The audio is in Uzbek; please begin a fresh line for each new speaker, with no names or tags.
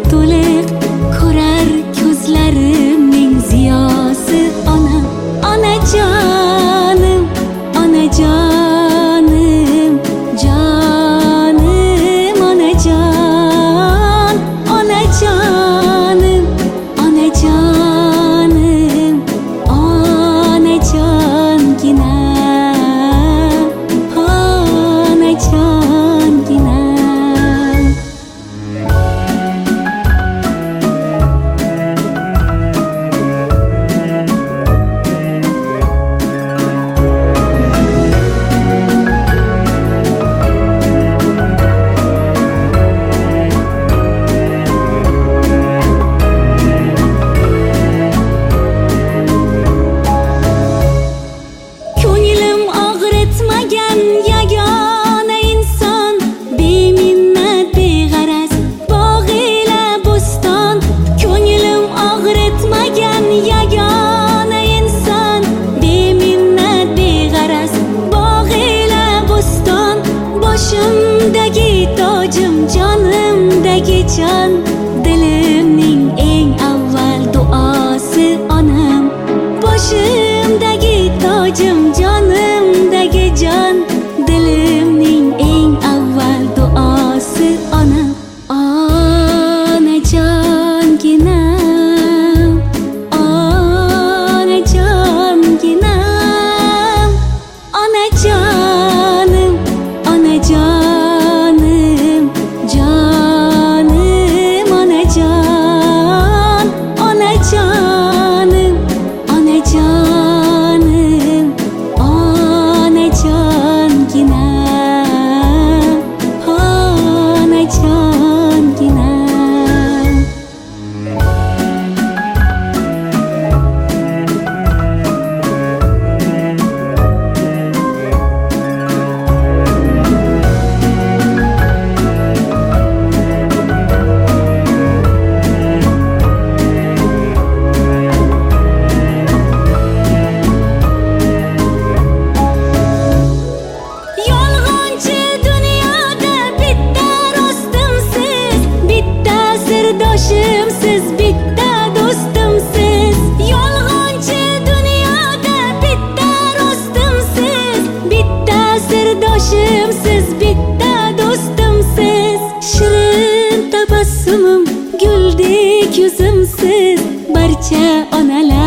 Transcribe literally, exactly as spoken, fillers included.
to'liq ko'rar ko'zlarimning ziyosi onam, onajonim, onajonim, jonim, onajon, onajonim, onajonim, onajongina, onajongina. Ko'nglim og'ritmagan yagona inson, beminnat beg'araz bog'ila bo'ston. Ko'nglim og'ritmagan yagona inson, beminnat beg'araz bog'ila bo'ston. Boshimdagi tojim, jonimdagi jon, dilimning eng avval duosi onam. Boshimdagi tojim, jonimdagi jon, dilimning eng avval duosi onam. Onajongina, onajongina, onajonim, onajonim, jonim, onajon, onajonim, onajonim, onajongina, onajongina. Yolg'onchi dunyoda bitta do'stimsiz, bitta sirdoshimsiz, bitta do'stimsiz. Yolg'onchi dunyoda bitta do'stimsiz, bitta sirdoshimsiz, bitta do'stimsiz. Shirin tabassumim, guldek yuzimsiz, barcha onalar